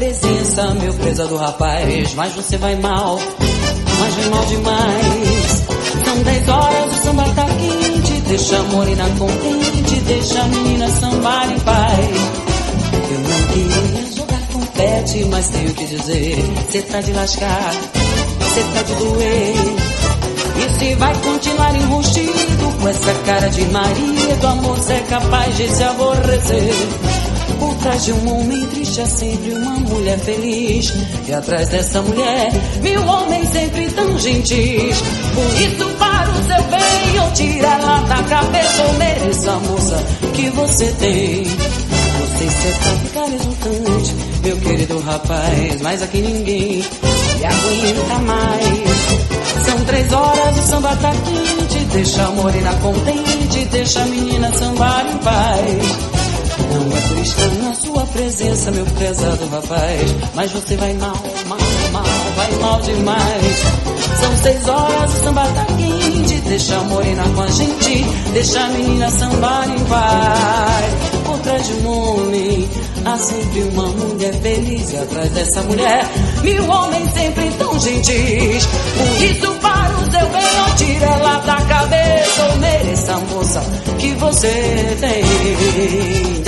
presença, meu prezado rapaz. Mas você vai mal, mas vai mal demais. São 10 horas, o samba tá quente. Deixa a morena contente, deixa a menina sambar em paz. Eu não queria jogar confete, mas tenho que dizer, cê tá de lascar, cê tá de doer. E se vai continuar enrustido com essa cara de marido, amor, cê é capaz de se aborrecer. Por trás de um homem triste há sempre uma mulher feliz. E atrás dessa mulher, 1000 homens sempre tão gentis. Por isso, para o seu bem, ou tira ela da cabeça, ou mereça a moça que você tem. Você é ficar exultante, meu querido rapaz, mas aqui ninguém me aguenta mais. São 3 horas, o samba tá quente. Deixa a morena contente, deixa a menina sambar em paz. Não é por estar na sua presença, meu prezado rapaz, mas você vai mal, mal, mal, vai mal demais. São 6 horas, o samba tá quente. Deixa a morena com a gente, deixa a menina sambar em paz. Por trás de um homem há sempre uma mulher feliz. E atrás dessa mulher, 1000 homens sempre tão gentis. Por isso, para o seu bem, ou tira ela da cabeça, ou mereça a moça que você tem.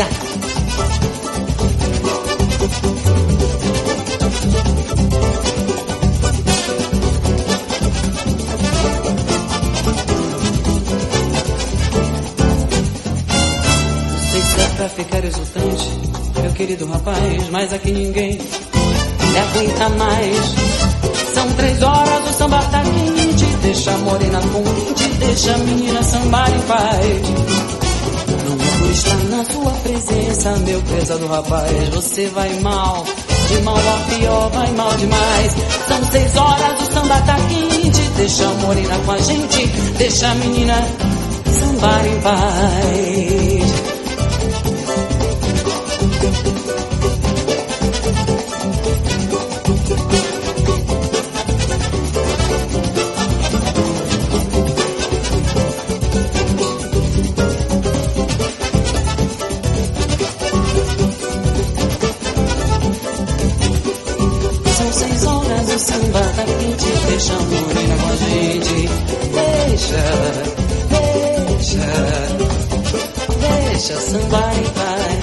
Pra ficar exultante, meu querido rapaz, mas aqui ninguém me aguenta mais. São 3 horas, o samba tá quente. Deixa a morena contente, deixa a menina sambar em paz. Não é por estar na sua presença, meu prezado rapaz, você vai mal, de mal a pior, vai mal demais. São 6 horas, o samba tá quente. Deixa a morena com a gente, deixa a menina sambar em paz. São 6 horas, o samba tá quente. Deixa a morena com a gente, deixa sambar em paz.